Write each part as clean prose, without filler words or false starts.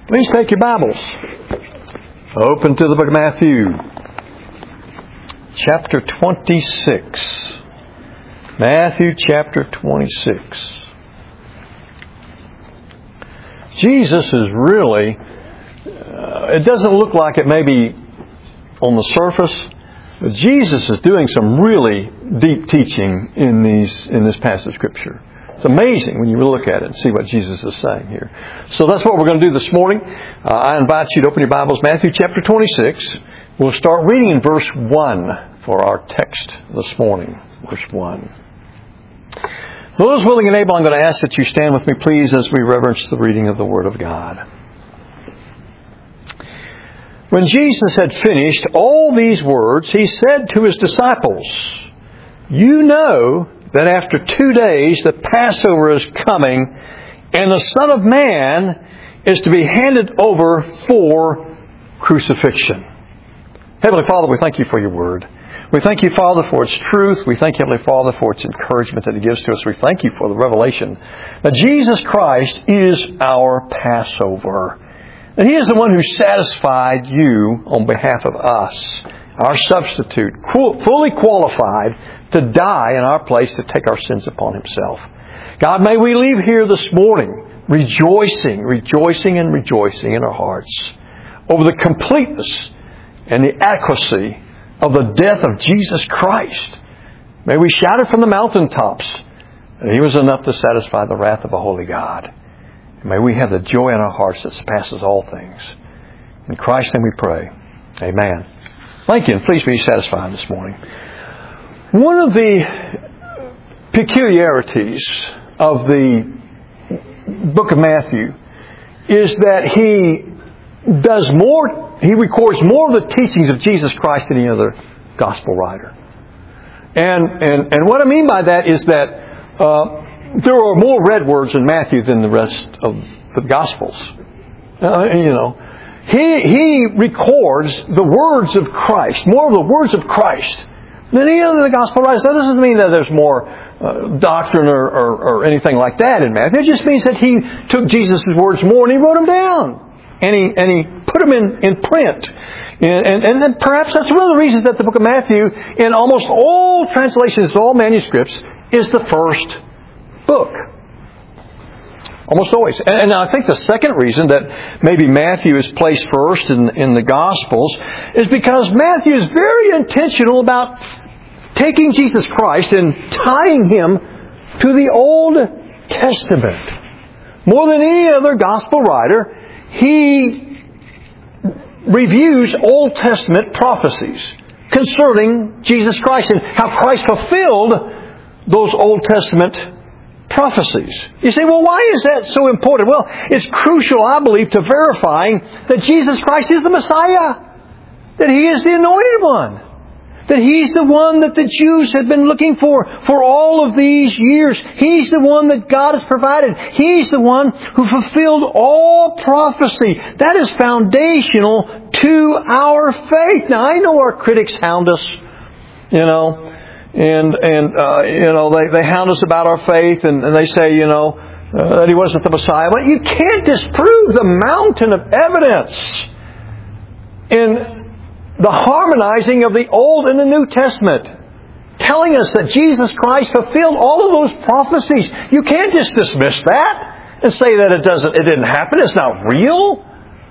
Please take your Bibles. Open to the book of Matthew, chapter 26. Matthew chapter 26. Jesus is really, it doesn't look like it maybe on the surface, but Jesus is doing some really deep teaching in this passage of Scripture. It's amazing when you look at it and see what Jesus is saying here. So that's what we're going to do this morning. I invite you to open your Bibles, Matthew chapter 26. We'll start reading in verse 1 for our text this morning. Verse 1. Those willing and able, I'm going to ask that you stand with me, please, as we reverence the reading of the Word of God. When Jesus had finished all these words, He said to His disciples, "You know that after 2 days the Passover is coming, and the Son of Man is to be handed over for crucifixion." Heavenly Father, we thank You for Your Word. We thank You, Father, for its truth. We thank You, Heavenly Father, for its encouragement that It gives to us. We thank You for the revelation that Jesus Christ is our Passover. That He is the one who satisfied You on behalf of us, our substitute, fully qualified to die in our place to take our sins upon Himself. God, may we leave here this morning rejoicing in our hearts over the completeness and the adequacy of the death of Jesus Christ. May we shout it from the mountaintops that He was enough to satisfy the wrath of a holy God. And may we have the joy in our hearts that surpasses all things. In Christ's name we pray. Amen. Thank you, and please be satisfied this morning. One of the peculiarities of the book of Matthew is that he records more of the teachings of Jesus Christ than any other gospel writer. And what I mean by that is that there are more read words in Matthew than the rest of the Gospels. He records the words of Christ, more of the words of Christ than any other of the Gospel writers. That doesn't mean that there's more doctrine or anything like that in Matthew. It just means that he took Jesus' words more and he wrote them down. And he put them in print. And then perhaps that's one of the reasons that the book of Matthew, in almost all translations, all manuscripts, is the first book. Almost always. And I think the second reason that maybe Matthew is placed first in the Gospels is because Matthew is very intentional about taking Jesus Christ and tying Him to the Old Testament. More than any other Gospel writer, he reviews Old Testament prophecies concerning Jesus Christ and how Christ fulfilled those Old Testament prophecies. You say, well, why is that so important? Well, it's crucial, I believe, to verifying that Jesus Christ is the Messiah. That He is the Anointed One. That He's the one that the Jews have been looking for all of these years. He's the one that God has provided. He's the one who fulfilled all prophecy. That is foundational to our faith. Now, I know our critics hound us, they hound us about our faith and they say, that He wasn't the Messiah. But you can't disprove the mountain of evidence in the harmonizing of the Old and the New Testament, telling us that Jesus Christ fulfilled all of those prophecies. You can't just dismiss that and say that it didn't happen. It's not real.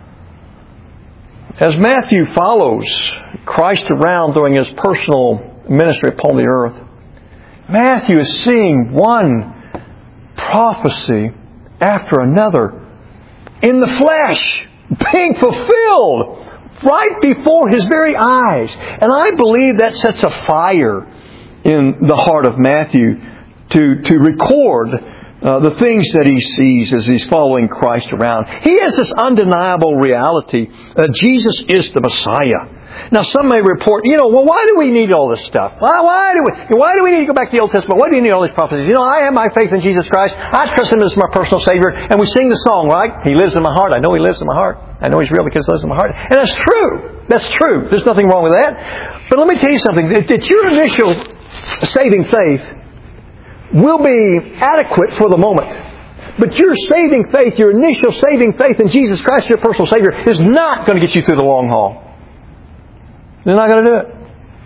As Matthew follows Christ around during His personal ministry upon the earth, Matthew is seeing one prophecy after another in the flesh being fulfilled right before his very eyes. And I believe that sets a fire in the heart of Matthew to record the things that he sees as he's following Christ around. He has this undeniable reality that Jesus is the Messiah. Now, some may report, why do we need all this stuff? Why do we need to go back to the Old Testament? Why do you need all these prophecies? I have my faith in Jesus Christ. I trust Him as my personal Savior. And we sing the song, right? He lives in my heart. I know He lives in my heart. I know He's real because He lives in my heart. And that's true. That's true. There's nothing wrong with that. But let me tell you something. That your initial saving faith will be adequate for the moment. But your saving faith, your initial saving faith in Jesus Christ, your personal Savior, is not going to get you through the long haul. They're not going to do it.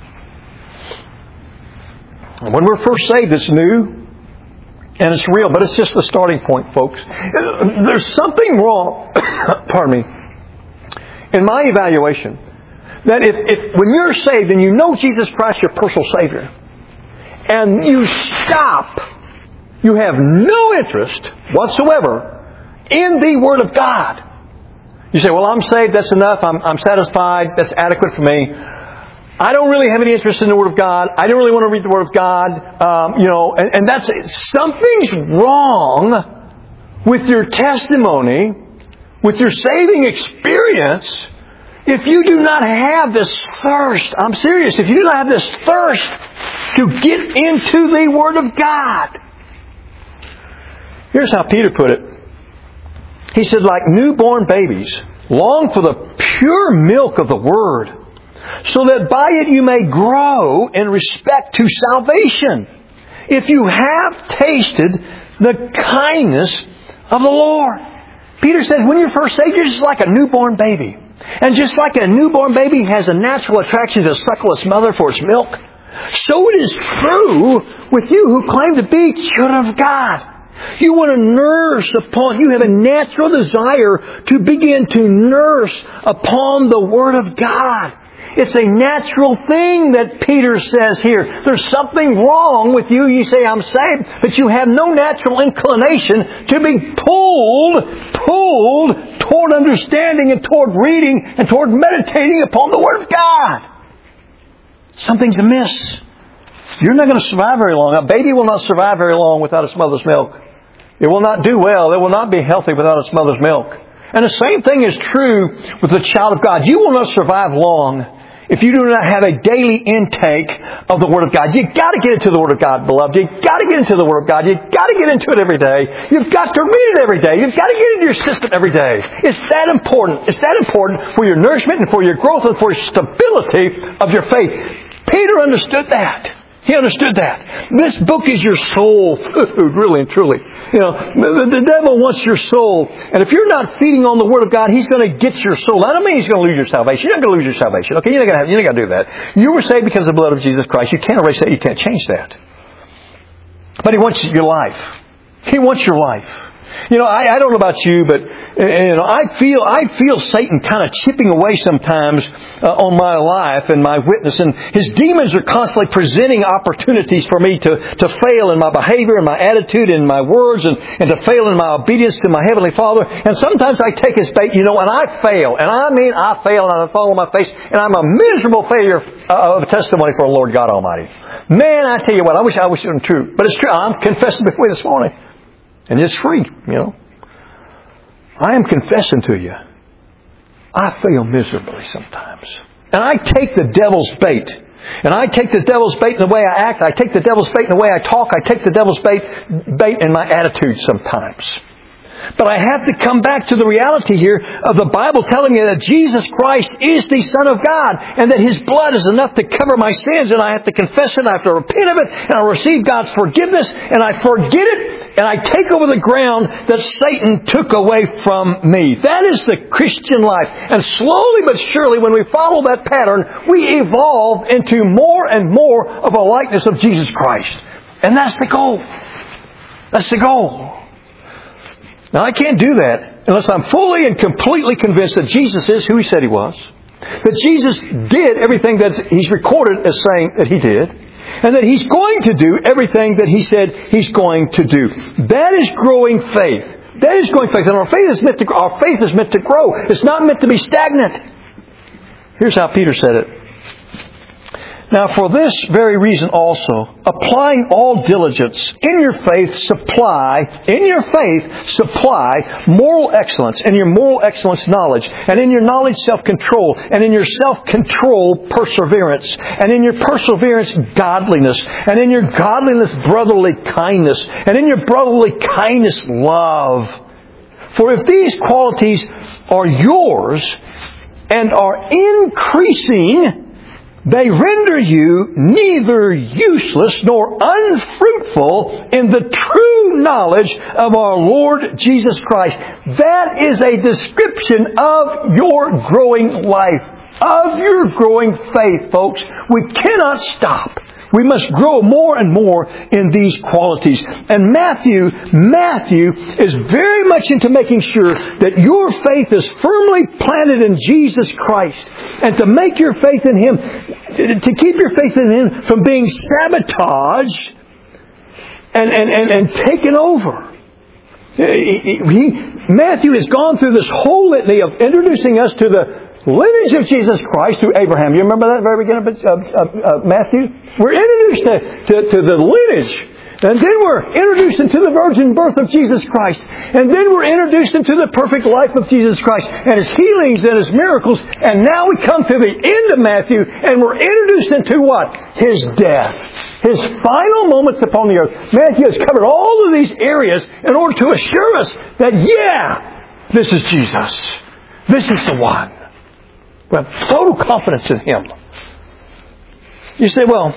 When we're first saved, it's new and it's real, but it's just the starting point, folks. There's something wrong, pardon me, in my evaluation, that if when you're saved and you know Jesus Christ, your personal Savior, and you stop, you have no interest whatsoever in the Word of God. You say, well, I'm saved, that's enough, I'm satisfied, that's adequate for me. I don't really have any interest in the Word of God. I don't really want to read the Word of God. And that's it. Something's wrong with your testimony, with your saving experience, if you do not have this thirst. I'm serious. If you do not have this thirst to get into the Word of God. Here's how Peter put it. He said, like newborn babies, long for the pure milk of the Word, so that by it you may grow in respect to salvation, if you have tasted the kindness of the Lord. Peter says, when you're first saved, you're just like a newborn baby. And just like a newborn baby has a natural attraction to suckle its mother for its milk, so it is true with you who claim to be children of God. You want to nurse upon, you have a natural desire to begin to nurse upon the Word of God. It's a natural thing that Peter says here. There's something wrong with you. You say, I'm saved, but you have no natural inclination to be pulled toward understanding and toward reading and toward meditating upon the Word of God. Something's amiss. You're not going to survive very long. A baby will not survive very long without its mother's milk. It will not do well. It will not be healthy without its mother's milk. And the same thing is true with the child of God. You will not survive long if you do not have a daily intake of the Word of God. You've got to get into the Word of God, beloved. You've got to get into the Word of God. You've got to get into it every day. You've got to read it every day. You've got to get into your system every day. It's that important. It's that important for your nourishment and for your growth and for your stability of your faith. Peter understood that. He understood that. This book is your soul food, really and truly. You know, the devil wants your soul. And if you're not feeding on the Word of God, he's going to get your soul. That doesn't mean he's going to lose your salvation. You're not going to lose your salvation. Okay, you're not going to do that. You were saved because of the blood of Jesus Christ. You can't erase that. You can't change that. But he wants your life. He wants your life. You know, I don't know about you, but I feel Satan kind of chipping away sometimes on my life and my witness, and his demons are constantly presenting opportunities for me to fail in my behavior and my attitude and my words, and to fail in my obedience to my Heavenly Father. And sometimes I take his bait, and I fail, and I mean I fail, and I fall on my face, and I'm a miserable failure of a testimony for the Lord God Almighty. Man, I tell you what, I wish it was true, but it's true. I'm confessing before you this morning. And it's free, I am confessing to you. I fail miserably sometimes. And I take the devil's bait. And I take the devil's bait in the way I act. I take the devil's bait in the way I talk. I take the devil's bait in my attitude sometimes. But I have to come back to the reality here of the Bible telling me that Jesus Christ is the Son of God and that His blood is enough to cover my sins, and I have to confess it, and I have to repent of it, and I receive God's forgiveness, and I forget it, and I take over the ground that Satan took away from me. That is the Christian life. And slowly but surely, when we follow that pattern, we evolve into more and more of a likeness of Jesus Christ. And that's the goal. That's the goal. Now, I can't do that unless I'm fully and completely convinced that Jesus is who He said He was, that Jesus did everything that He's recorded as saying that He did, and that He's going to do everything that He said He's going to do. That is growing faith. That is growing faith. And our faith is meant to grow. It's not meant to be stagnant. Here's how Peter said it. Now, for this very reason also, applying all diligence, in your faith supply moral excellence, and your moral excellence knowledge, and in your knowledge self-control, and in your self-control perseverance, and in your perseverance godliness, and in your godliness brotherly kindness, and in your brotherly kindness love. For if these qualities are yours and are increasing, they render you neither useless nor unfruitful in the true knowledge of our Lord Jesus Christ. That is a description of your growing life, of your growing faith, folks. We cannot stop. We must grow more and more in these qualities. And Matthew is very much into making sure that your faith is firmly planted in Jesus Christ. And to make your faith in Him, to keep your faith in Him from being sabotaged and taken over. Matthew has gone through this whole litany of introducing us to the lineage of Jesus Christ through Abraham. You remember that at the very beginning of Matthew? We're introduced to the lineage. And then we're introduced into the virgin birth of Jesus Christ. And then we're introduced into the perfect life of Jesus Christ and His healings and His miracles. And now we come to the end of Matthew and we're introduced into what? His death. His final moments upon the earth. Matthew has covered all of these areas in order to assure us that, this is Jesus. This is the one. We have total confidence in Him. You say, well,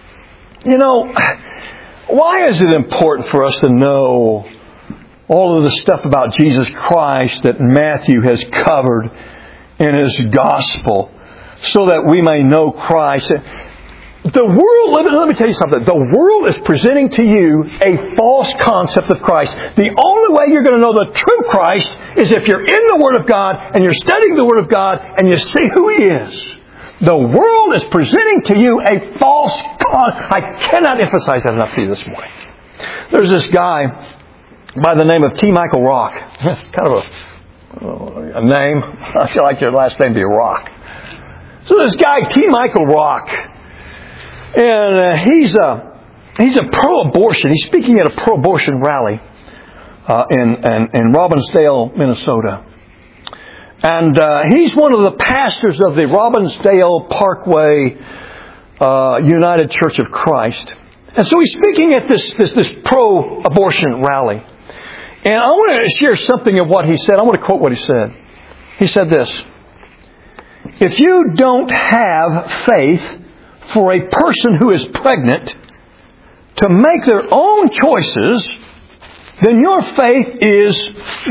why is it important for us to know all of the stuff about Jesus Christ that Matthew has covered in his gospel so that we may know Christ? The world, let me tell you something. The world is presenting to you a false concept of Christ. The only way you're going to know the true Christ is if you're in the Word of God and you're studying the Word of God and you see who He is. The world is presenting to you a false concept. I cannot emphasize that enough to you this morning. There's this guy by the name of T. Michael Rock. Kind of a name. I feel like your last name be Rock. So this guy, T. Michael Rock, and he's a pro-abortion. He's speaking at a pro-abortion rally in Robbinsdale, Minnesota. And he's one of the pastors of the Robbinsdale Parkway United Church of Christ. And so he's speaking at this pro-abortion rally. And I want to share something of what he said. I want to quote what he said. He said this: "If you don't have faith for a person who is pregnant to make their own choices, then your faith is,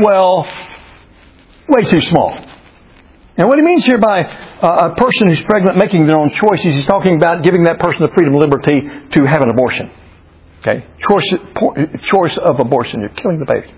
way too small." And what he means here by a person who's pregnant making their own choices, he's talking about giving that person the freedom and liberty to have an abortion. Okay? Choice of abortion. You're killing the baby.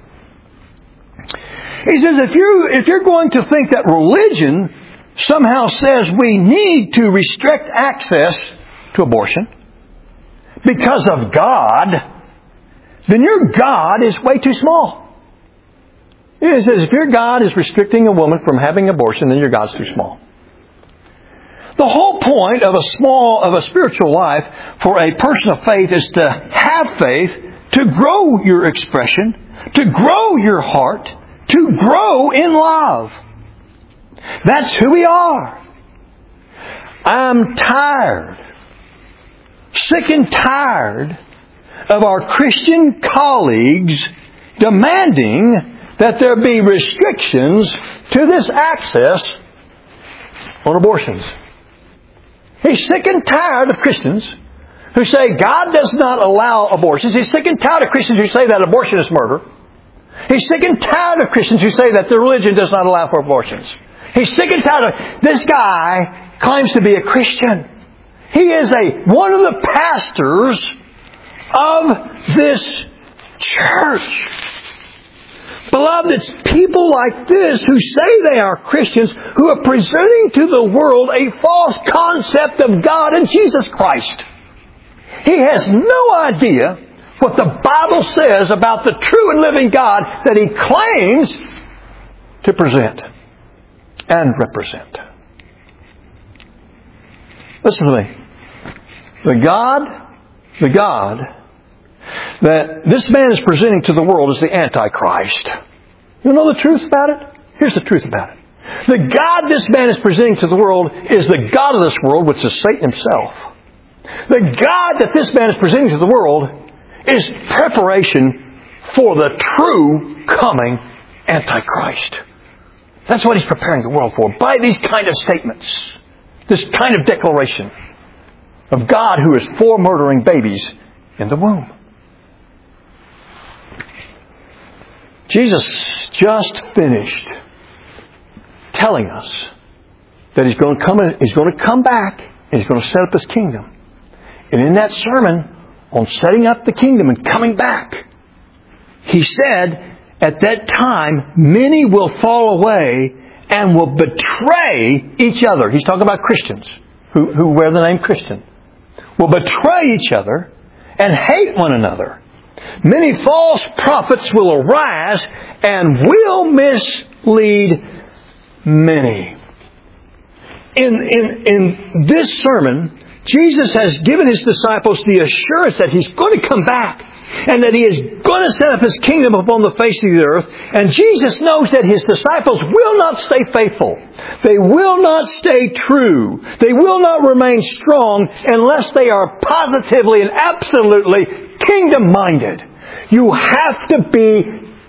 He says if you're going to think that religion somehow says we need to restrict access to abortion because of God, then your God is way too small. It says if your God is restricting a woman from having abortion, then your God's too small. The whole point of a spiritual life for a person of faith is to have faith, to grow your expression, to grow your heart, to grow in love. That's who we are. I'm tired, sick and tired of our Christian colleagues demanding that there be restrictions to this access on abortions. He's sick and tired of Christians who say God does not allow abortions. He's sick and tired of Christians who say that abortion is murder. He's sick and tired of Christians who say that their religion does not allow for abortions. He's sick and tired of... This guy claims to be a Christian. He is one of the pastors of this church. Beloved, it's people like this who say they are Christians who are presenting to the world a false concept of God and Jesus Christ. He has no idea what the Bible says about the true and living God that he claims to present and represent. Listen to me. The God that this man is presenting to the world is the Antichrist. You know the truth about it? Here's the truth about it. The God this man is presenting to the world is the God of this world, which is Satan himself. The God that this man is presenting to the world is preparation for the true coming Antichrist. That's what he's preparing the world for by these kind of statements, this kind of declaration. of God who is for murdering babies in the womb. Jesus just finished telling us that He's going to come back and He's going to set up His kingdom. And in that sermon on setting up the kingdom and coming back, He said, at that time, many will fall away and will betray each other. He's talking about Christians who wear the name Christian. Will betray each other and hate one another. Many false prophets will arise and will mislead many. In this sermon, Jesus has given His disciples the assurance that He's going to come back and that He is going to set up His kingdom upon the face of the earth. And Jesus knows that His disciples will not stay faithful. They will not stay true. They will not remain strong unless they are positively and absolutely kingdom-minded. You have to be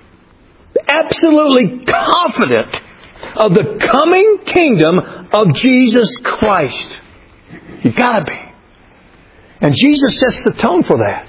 absolutely confident of the coming kingdom of Jesus Christ. You've got to be. And Jesus sets the tone for that.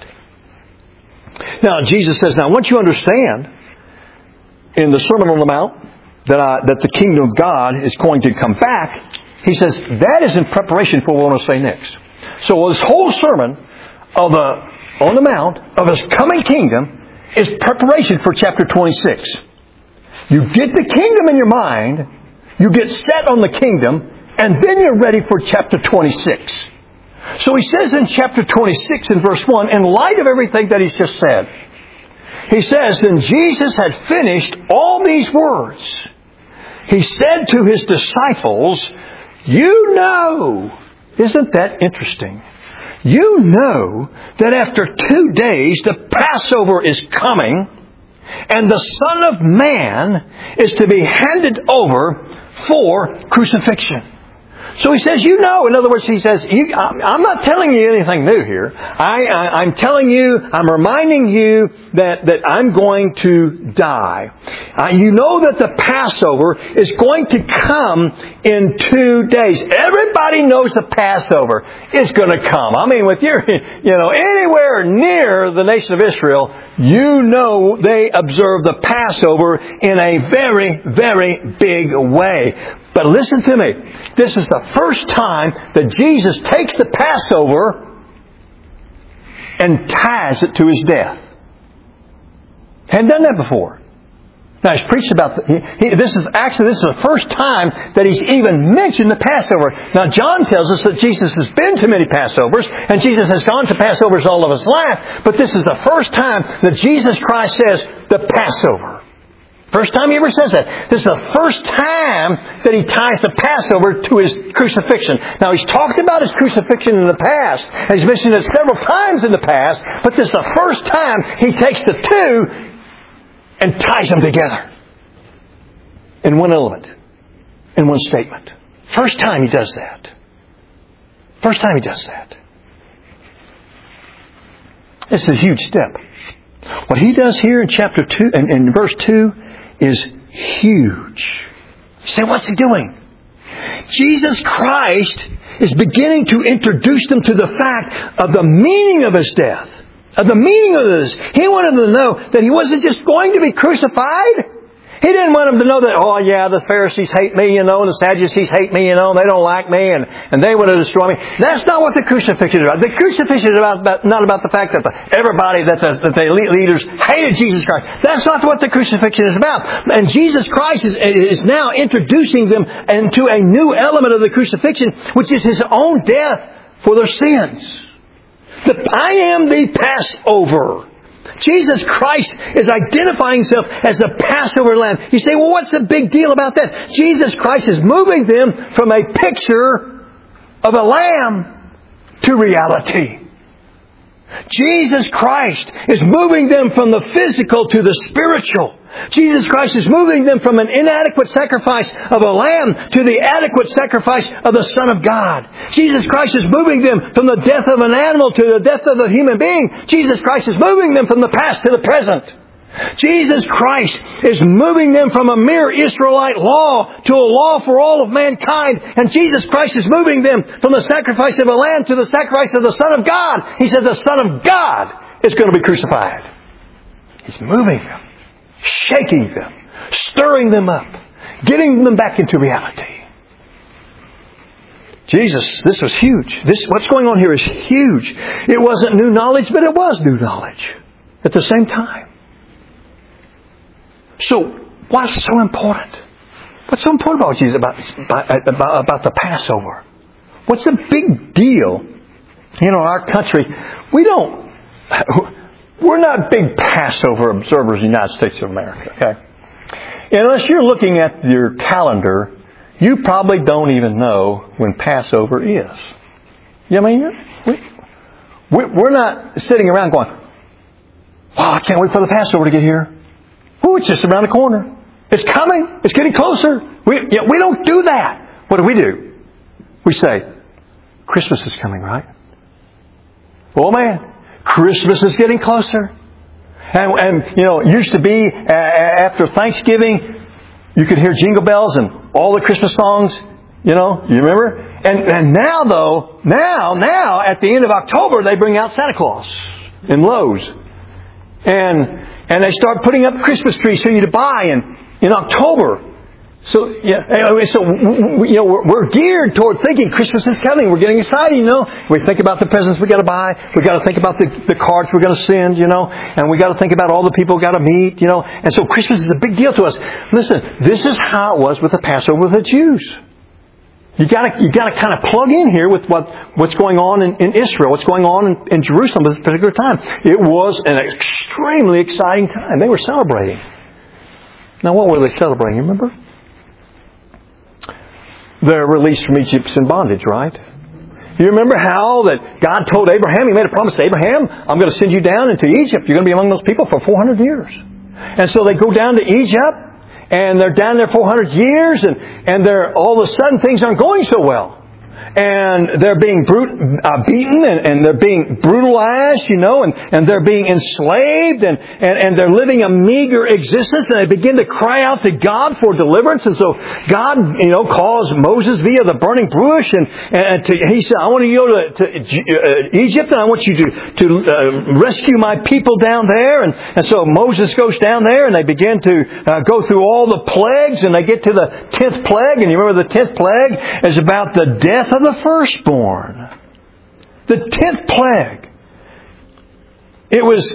Now, Jesus says, now, once you understand in the Sermon on the Mount that the kingdom of God is going to come back, He says that is in preparation for what I want to say next. So this whole sermon on the Mount of His coming kingdom is preparation for chapter 26. You get the kingdom in your mind, you get set on the kingdom, and then you're ready for chapter 26. So He says in chapter 26 in verse 1, in light of everything that He's just said, He says, then Jesus had finished all these words. He said to His disciples, you know, isn't that interesting? You know that after 2 days the Passover is coming and the Son of Man is to be handed over for crucifixion. So He says, you know. In other words, He says, I'm not telling you anything new here. I'm telling you, I'm reminding you that I'm going to die. You know that the Passover is going to come in 2 days. Everybody knows the Passover is going to come. I mean, with your, anywhere near the nation of Israel, you know they observe the Passover in a very, very big way. But listen to me. This is the first time that Jesus takes the Passover and ties it to His death. Hadn't done that before. Now He's preached about this is the first time that He's even mentioned the Passover. Now John tells us that Jesus has been to many Passovers and Jesus has gone to Passovers all of His life. But this is the first time that Jesus Christ says the Passover. First time He ever says that. This is the first time that He ties the Passover to His crucifixion. Now, He's talked about His crucifixion in the past. And He's mentioned it several times in the past. But this is the first time He takes the two and ties them together. In one element. In one statement. First time He does that. First time He does that. This is a huge step. What He does here in chapter 2 and in verse 2 is huge. You say, what's He doing? Jesus Christ is beginning to introduce them to the fact of the meaning of His death. Of the meaning of this. He wanted them to know that He wasn't just going to be crucified. He didn't want them to know that, oh yeah, the Pharisees hate me, and the Sadducees hate me, they don't like me, and they want to destroy me. That's not what the crucifixion is about. The crucifixion is not about the fact that the elite leaders hated Jesus Christ. That's not what the crucifixion is about. And Jesus Christ is now introducing them into a new element of the crucifixion, which is His own death for their sins. I am the Passover. Jesus Christ is identifying Himself as the Passover Lamb. You say, well, what's the big deal about that? Jesus Christ is moving them from a picture of a lamb to reality. Jesus Christ is moving them from the physical to the spiritual. Jesus Christ is moving them from an inadequate sacrifice of a lamb to the adequate sacrifice of the Son of God. Jesus Christ is moving them from the death of an animal to the death of a human being. Jesus Christ is moving them from the past to the present. Jesus Christ is moving them from a mere Israelite law to a law for all of mankind. And Jesus Christ is moving them from the sacrifice of a lamb to the sacrifice of the Son of God. He says the Son of God is going to be crucified. He's moving them, shaking them, stirring them up, getting them back into reality. Jesus, this was huge. What's going on here is huge. It wasn't new knowledge, but it was new knowledge at the same time. So, why is it so important? What's so important about Jesus, about the Passover? What's the big deal? In our country, we're not big Passover observers in the United States of America, okay? Unless you're looking at your calendar, you probably don't even know when Passover is. You know what I mean? We're not sitting around going, wow, I can't wait for the Passover to get here. Ooh, it's just around the corner. It's coming. It's getting closer. We don't do that. What do? We say, Christmas is coming, right? Oh man, Christmas is getting closer. And it used to be after Thanksgiving, you could hear jingle bells and all the Christmas songs. You remember? And now at the end of October, they bring out Santa Claus in Lowe's. And they start putting up Christmas trees for you to buy in October. So we're geared toward thinking Christmas is coming. We're getting excited, We think about the presents we got to buy. We got to think about the cards we're going to send, And we got to think about all the people we got to meet, And so Christmas is a big deal to us. Listen, this is how it was with the Passover with the Jews. You got to kind of plug in here with what's going on in Israel, what's going on in Jerusalem at this particular time. It was an extremely exciting time. They were celebrating. Now, what were they celebrating? Remember? Their release from Egypt's in bondage, right? You remember how that God told Abraham, He made a promise to Abraham, I'm going to send you down into Egypt. You're going to be among those people for 400 years. And so they go down to Egypt, and they're down there 400 years, and all of a sudden things aren't going so well. And they're being beaten, and they're being brutalized, and they're being enslaved, and they're living a meager existence, and they begin to cry out to God for deliverance. And so God, calls Moses via the burning bush, and He said, I want you to go to Egypt, and I want you to rescue my people down there. And so Moses goes down there, and they begin to go through all the plagues, and they get to the 10th plague. And you remember the 10th plague is about the death of the firstborn. The 10th plague. It was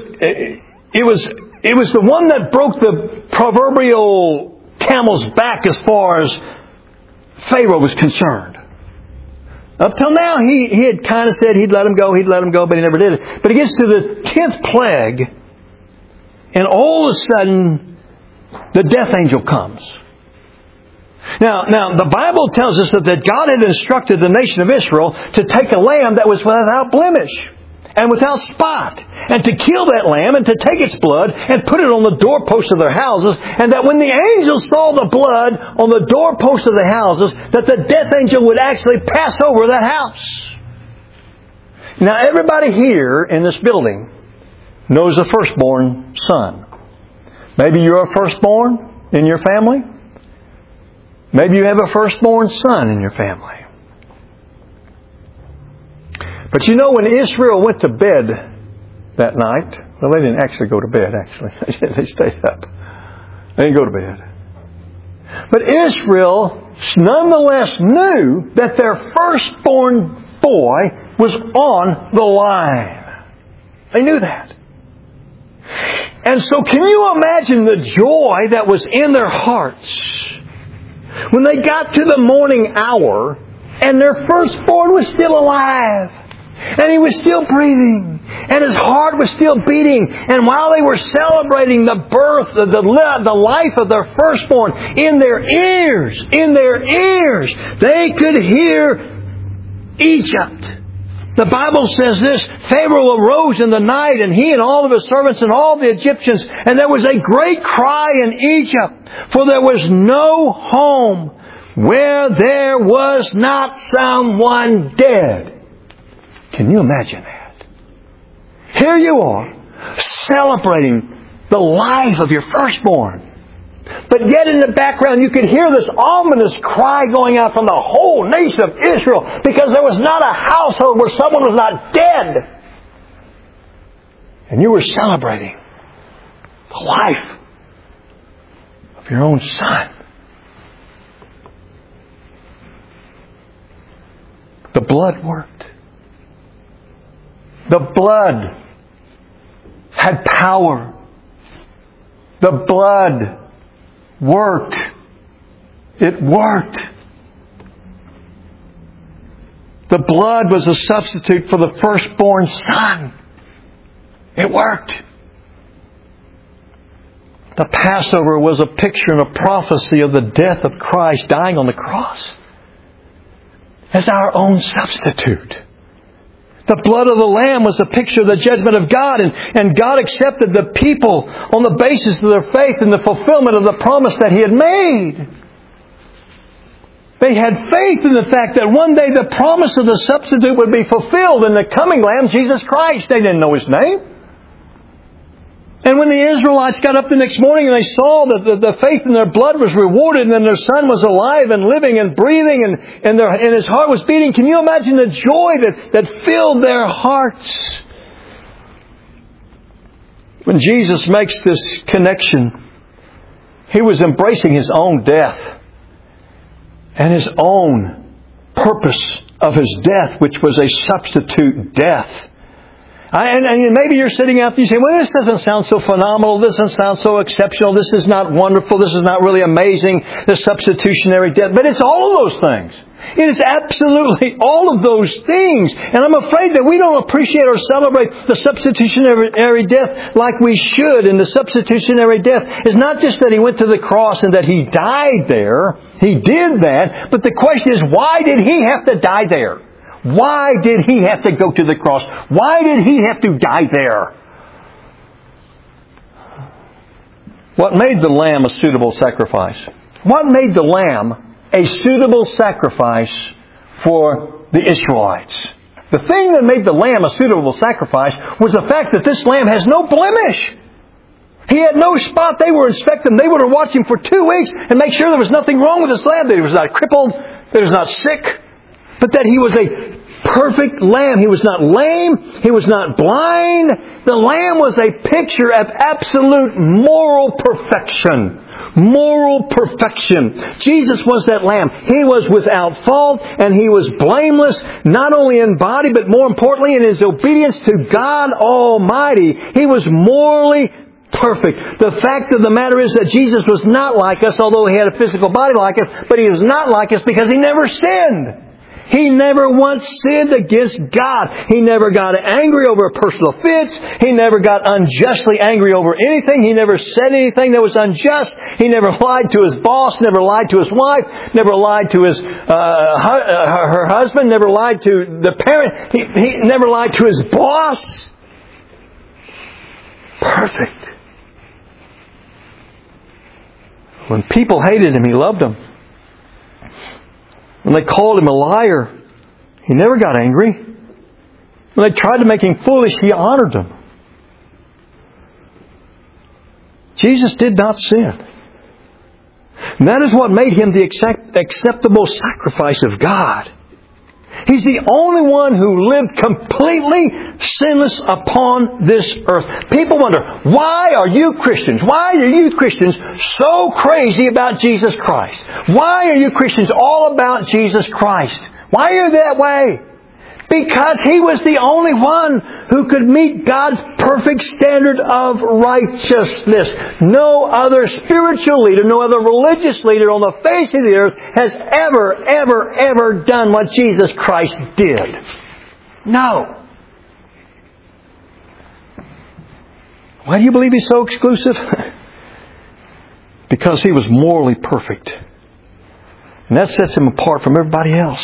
the one that broke the proverbial camel's back as far as Pharaoh was concerned. Up till now, he had kind of said he'd let him go, but he never did it. But it gets to the 10th plague, and all of a sudden, the death angel comes. Now, the Bible tells us that God had instructed the nation of Israel to take a lamb that was without blemish and without spot, and to kill that lamb and to take its blood and put it on the doorposts of their houses, and that when the angels saw the blood on the doorposts of the houses, that the death angel would actually pass over that house. Now, everybody here in this building knows a firstborn son. Maybe you're a firstborn in your family. Maybe you have a firstborn son in your family. But when Israel went to bed that night, well, they didn't actually go to bed, actually. They stayed up. They didn't go to bed. But Israel nonetheless knew that their firstborn boy was on the line. They knew that. And so can you imagine the joy that was in their hearts when they got to the morning hour and their firstborn was still alive? And he was still breathing. And his heart was still beating. And while they were celebrating the birth, the life of their firstborn, in their ears, they could hear Egypt. The Bible says this: Pharaoh arose in the night, and he and all of his servants and all the Egyptians, and there was a great cry in Egypt, for there was no home where there was not someone dead. Can you imagine that? Here you are, celebrating the life of your firstborn. But yet in the background you could hear this ominous cry going out from the whole nation of Israel, because there was not a household where someone was not dead. And you were celebrating the life of your own son. The blood worked. The blood had power. The blood worked. It worked. The blood was a substitute for the firstborn son. It worked. The Passover was a picture and a prophecy of the death of Christ dying on the cross as our own substitute. The blood of the Lamb was a picture of the judgment of God, and God accepted the people on the basis of their faith in the fulfillment of the promise that He had made. They had faith in the fact that one day the promise of the substitute would be fulfilled in the coming Lamb, Jesus Christ. They didn't know His name. And when the Israelites got up the next morning and they saw that the faith in their blood was rewarded, and then their son was alive and living and breathing, and his heart was beating, can you imagine the joy that filled their hearts? When Jesus makes this connection, He was embracing His own death and His own purpose of His death, which was a substitute death. And maybe you're sitting out there and you say, well, this doesn't sound so phenomenal. This doesn't sound so exceptional. This is not wonderful. This is not really amazing, the substitutionary death. But it's all of those things. It is absolutely all of those things. And I'm afraid that we don't appreciate or celebrate the substitutionary death like we should. And the substitutionary death is not just that He went to the cross and that He died there. He did that. But the question is, why did He have to die there? Why did He have to go to the cross? Why did He have to die there? What made the lamb a suitable sacrifice? What made the lamb a suitable sacrifice for the Israelites? The thing that made the lamb a suitable sacrifice was the fact that this lamb has no blemish. He had no spot. They were inspecting. They would have watched Him for 2 weeks and make sure there was nothing wrong with this lamb, that He was not crippled, that He was not sick, but that He was a perfect lamb. He was not lame. He was not blind. The lamb was a picture of absolute moral perfection. Moral perfection. Jesus was that lamb. He was without fault, and He was blameless, not only in body, but more importantly in His obedience to God Almighty. He was morally perfect. The fact of the matter is that Jesus was not like us, although He had a physical body like us, but He was not like us because He never sinned. He never once sinned against God. He never got angry over a personal offense. He never got unjustly angry over anything. He never said anything that was unjust. He never lied to His boss, never lied to His wife, never lied to her husband, never lied to the parent. He never lied to His boss. Perfect. When people hated Him, He loved them. When they called Him a liar, He never got angry. When they tried to make Him foolish, He honored them. Jesus did not sin. And that is what made Him the acceptable sacrifice of God. He's the only one who lived completely sinless upon this earth. People wonder, why are you Christians so crazy about Jesus Christ? Why are you Christians all about Jesus Christ? Why are you that way? Because He was the only one who could meet God's perfect standard of righteousness. No other spiritual leader, no other religious leader on the face of the earth has ever done what Jesus Christ did. No. Why do you believe He's so exclusive? Because He was morally perfect. And that sets Him apart from everybody else.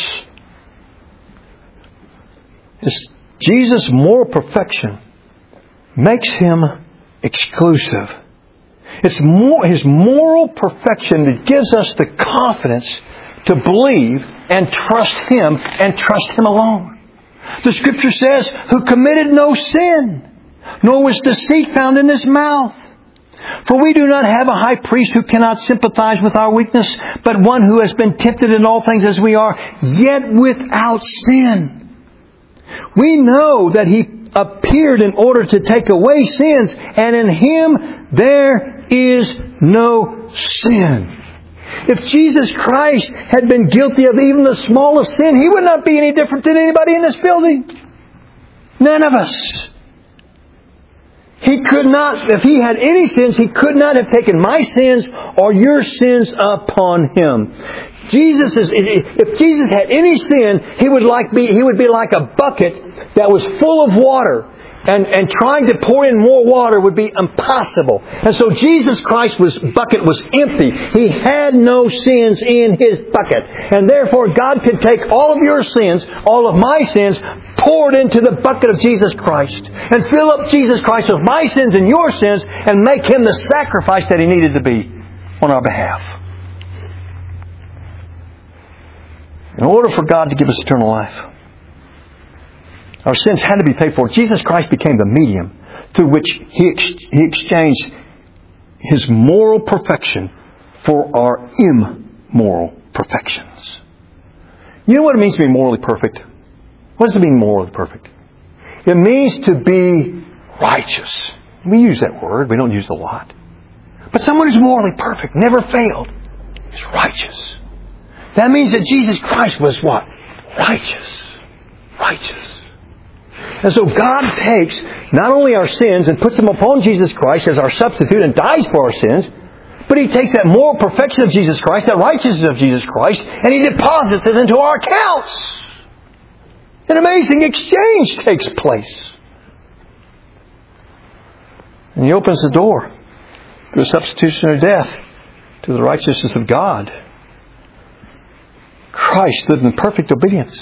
Jesus' moral perfection makes Him exclusive. It's His moral perfection that gives us the confidence to believe and trust Him alone. The Scripture says, who committed no sin, nor was deceit found in His mouth. For we do not have a high priest who cannot sympathize with our weakness, but one who has been tempted in all things as we are, yet without sin. We know that He appeared in order to take away sins, and in Him there is no sin. If Jesus Christ had been guilty of even the smallest sin, He would not be any different than anybody in this building. None of us. He could not, if He had any sins, He could not have taken my sins or your sins upon Him. If Jesus had any sin, He would be like a bucket that was full of water. And trying to pour in more water would be impossible. And so Jesus Christ's bucket was empty. He had no sins in His bucket. And therefore God could take all of your sins, all of my sins, pour it into the bucket of Jesus Christ. And fill up Jesus Christ with my sins and your sins and make Him the sacrifice that He needed to be on our behalf. In order for God to give us eternal life, our sins had to be paid for. Jesus Christ became the medium through which He exchanged His moral perfection for our immoral perfections. You know what it means to be morally perfect? What does it mean, morally perfect? It means to be righteous. We use that word. We don't use it a lot. But someone who's morally perfect, never failed, is righteous. That means that Jesus Christ was what? Righteous. Righteous. And so God takes not only our sins and puts them upon Jesus Christ as our substitute and dies for our sins, but He takes that moral perfection of Jesus Christ, that righteousness of Jesus Christ, and He deposits it into our accounts. An amazing exchange takes place. And He opens the door through substitutionary death to the righteousness of God. Christ lived in perfect obedience.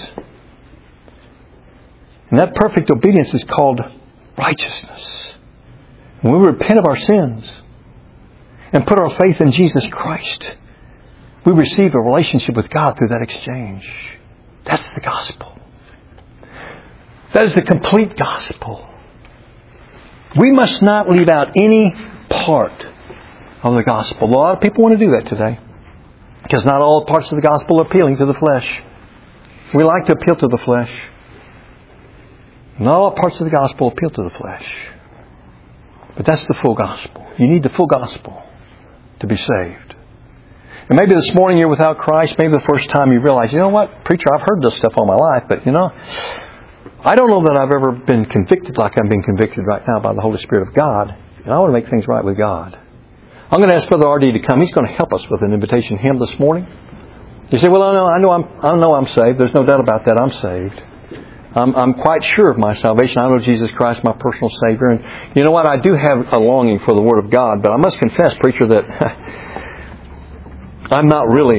And that perfect obedience is called righteousness. When we repent of our sins and put our faith in Jesus Christ, we receive a relationship with God through that exchange. That's the gospel. That is the complete gospel. We must not leave out any part of the gospel. A lot of people want to do that today, because not all parts of the gospel are appealing to the flesh. We like to appeal to the flesh. Not all parts of the gospel appeal to the flesh. But that's the full gospel. You need the full gospel to be saved. And maybe this morning you're without Christ. Maybe the first time you realize, you know what, preacher, I've heard this stuff all my life, but I don't know that I've ever been convicted like I'm being convicted right now by the Holy Spirit of God. And I want to make things right with God. I'm going to ask Brother R.D. to come. He's going to help us with an invitation hymn this morning. You say, well, I know I'm saved. There's no doubt about that. I'm saved. I'm quite sure of my salvation. I know Jesus Christ, my personal Savior. And you know what? I do have a longing for the Word of God. But I must confess, preacher, that I'm not really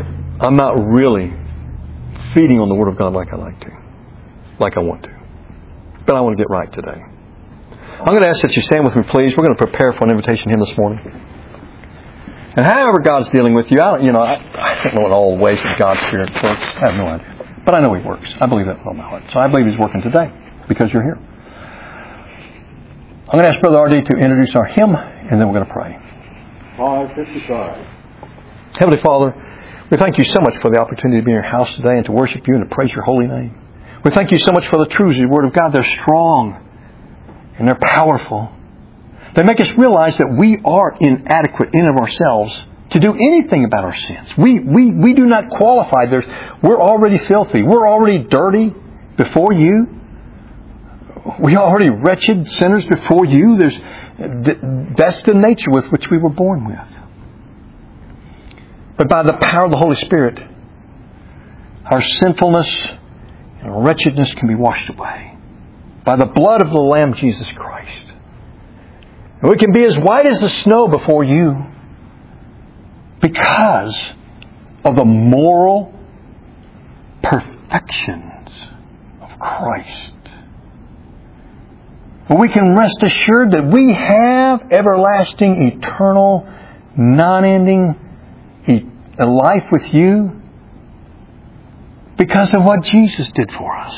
feeding on the Word of God like I want to. But I want to get right today. I'm going to ask that you stand with me, please. We're going to prepare for an invitation hymn this morning. And however God's dealing with you, I don't know in all the ways that God's Spirit works. I have no idea. But I know He works. I believe that with all my heart. So I believe He's working today because you're here. I'm going to ask Brother R.D. to introduce our hymn, and then we're going to pray. 555. Heavenly Father, we thank You so much for the opportunity to be in Your house today and to worship You and to praise Your holy name. We thank You so much for the truths of Your Word of God. They're strong and they're powerful. They make us realize that we are inadequate in of ourselves to do anything about our sins. We do not qualify. We're already filthy. We're already dirty before You. We are already wretched sinners before You. That's the nature with which we were born with. But by the power of the Holy Spirit, our sinfulness and wretchedness can be washed away by the blood of the Lamb, Jesus Christ. And we can be as white as the snow before You because of the moral perfections of Christ. But we can rest assured that we have everlasting, eternal, non-ending life with You because of what Jesus did for us.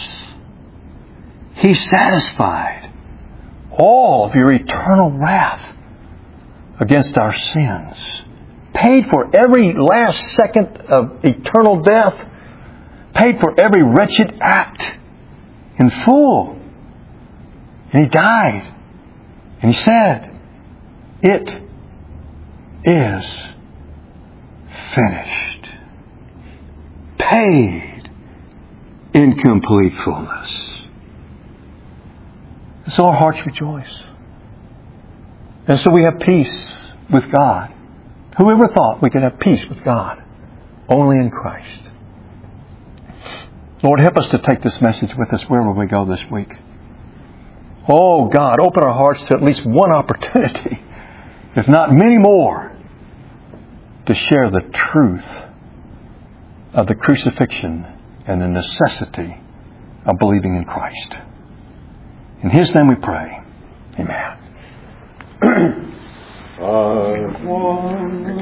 He satisfied all of Your eternal wrath against our sins. Paid for every last second of eternal death. Paid for every wretched act in full. And He died. And He said, "It is finished." Paid in complete fullness. So our hearts rejoice. And so we have peace with God. Whoever thought we could have peace with God? Only in Christ. Lord, help us to take this message with us wherever we go this week. Oh God, open our hearts to at least one opportunity, if not many more, to share the truth of the crucifixion and the necessity of believing in Christ. In His name we pray. Amen.